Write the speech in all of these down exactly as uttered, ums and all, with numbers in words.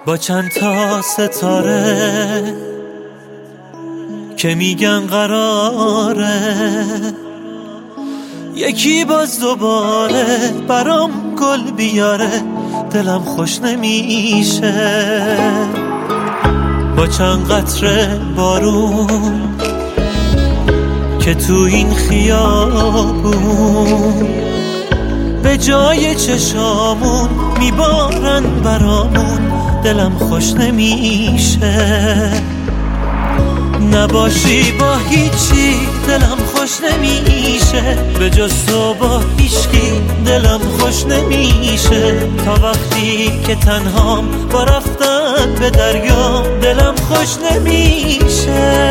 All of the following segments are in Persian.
با چند تا ستاره که میگن قراره یکی باز دوباره برام گل بیاره، دلم خوش نمیشه. با چند قطره بارون که تو این خیابون به جای چشامون میبارن برامون، دلم خوش نمیشه. نباشی با هیچی دلم خوش نمیشه، به جز تو با هیچکی دلم خوش نمیشه. تا وقتی که تنهام با رفتن به دریا دلم خوش نمیشه.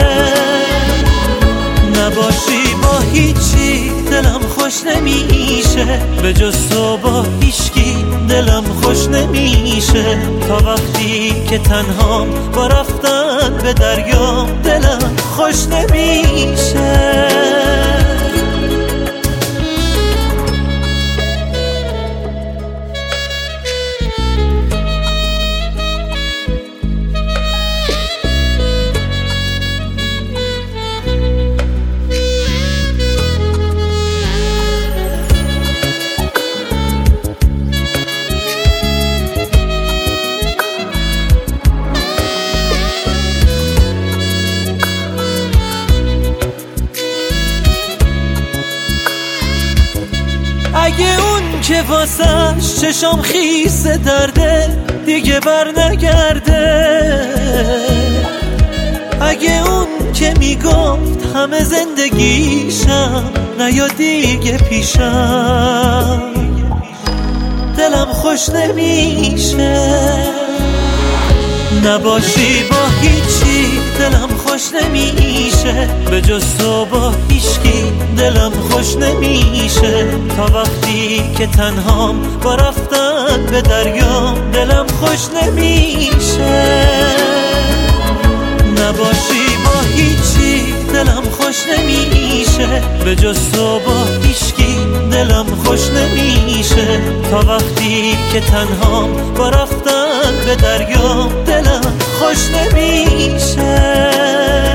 نباشی با هیچی دلم خوش نمیشه، به جز تو با هیچکی دلم خوش نمیشه. تا وقتی که تنهام با رفتن به دریا دلم خوش نمیشه. اگه اون که واسش چشام خیس درده دیگه بر نگرده، اگه اون که میگفت همه زندگیشم نیا دیگه پیشم، دلم خوش نمیشه. نباشی با هیچی دلم خوش نمیشه، به جز تو با هیچکی دلم خوش نمیشه. تا وقتی که تنهام با رفتن به دریا دلم خوش نمیشه. نباشی با هیچی دلم خوش نمیشه، به جز تو با هیچکی دلم خوش نمیشه. تا وقتی که تنهام با رفتن به دریا دلم خوش نمیشه.